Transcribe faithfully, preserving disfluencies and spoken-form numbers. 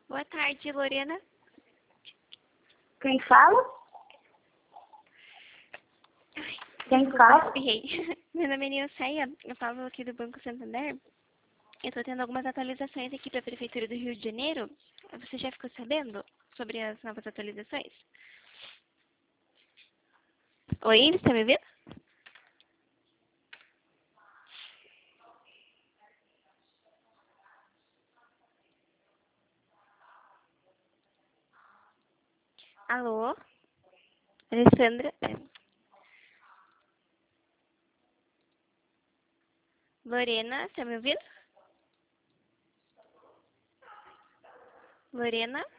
Boa tarde, Lorena. Quem fala? Ai, Quem desculpa, fala? espirrei. Meu nome é Nilceia, eu falo aqui do Banco Santander. Eu tô tendo algumas atualizações aqui para a Prefeitura do Rio de Janeiro. Você já ficou sabendo sobre as novas atualizações? Oi, você tá me ouvindo? Alô? Alessandra? É. Lorena, tá me ouvindo? Lorena?